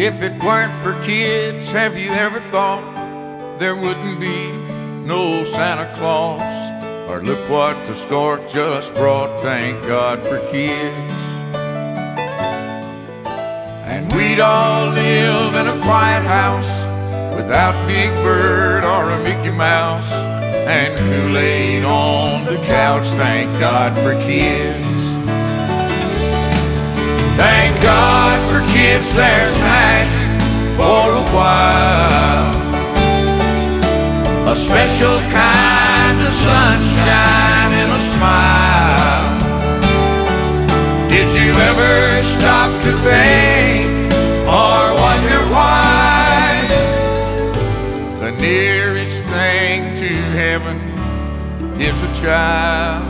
If it weren't for kids, have you ever thought there wouldn't be no Santa Claus? Or look what the stork just brought, thank God for kids. And we'd all live in a quiet house without Big Bird or a Mickey Mouse, and Kool-Aid on the couch, thank God for kids. Thank God for kids, there's magic for a while, a special kind of sunshine and a smile. Did you ever stop to think or wonder why the nearest thing to heaven is a child?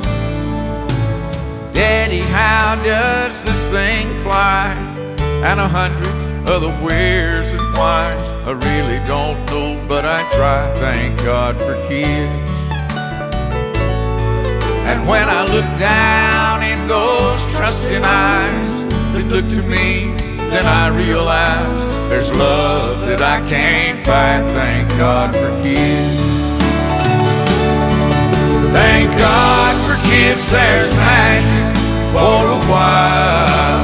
Daddy, how does this thing fly? And 100 other wheres and whys. I really don't know, but I try. Thank God for kids. And when I look down in those trusting eyes that look to me, then I realize there's love that I can't buy. Thank God for kids. Thank God for kids, there's magic for a while,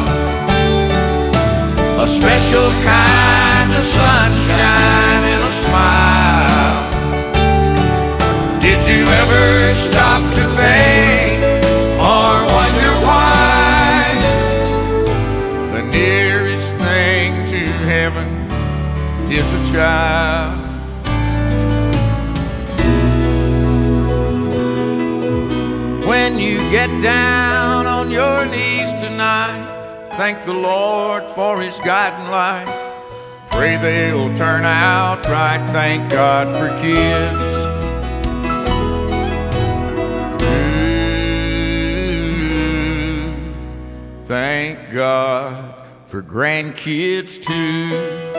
a special kind of sunshine and a smile. Did you ever stop to think or wonder why the nearest thing to heaven is a child? When you get down on your knees tonight, thank the Lord for His guiding light. Pray they'll turn out right. Thank God for kids. Thank God for grandkids too.